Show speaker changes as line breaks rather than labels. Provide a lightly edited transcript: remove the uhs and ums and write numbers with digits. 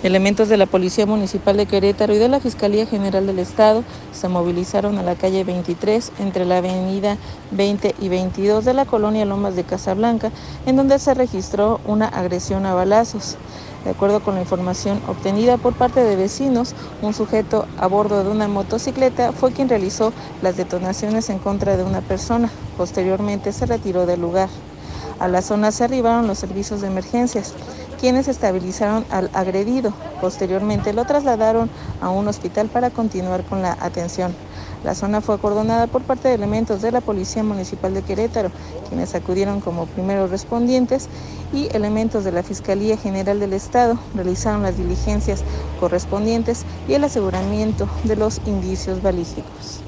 Elementos de la Policía Municipal de Querétaro y de la Fiscalía General del Estado se movilizaron a la calle 23 entre la avenida 20 y 22 de la colonia Lomas de Casablanca, en donde se registró una agresión a balazos. De acuerdo con la información obtenida por parte de vecinos, un sujeto a bordo de una motocicleta fue quien realizó las detonaciones en contra de una persona. Posteriormente se retiró del lugar. A la zona se arribaron los servicios de emergencias, quienes estabilizaron al agredido. Posteriormente lo trasladaron a un hospital para continuar con la atención. La zona fue acordonada por parte de elementos de la Policía Municipal de Querétaro, quienes acudieron como primeros respondientes, y elementos de la Fiscalía General del Estado realizaron las diligencias correspondientes y el aseguramiento de los indicios balísticos.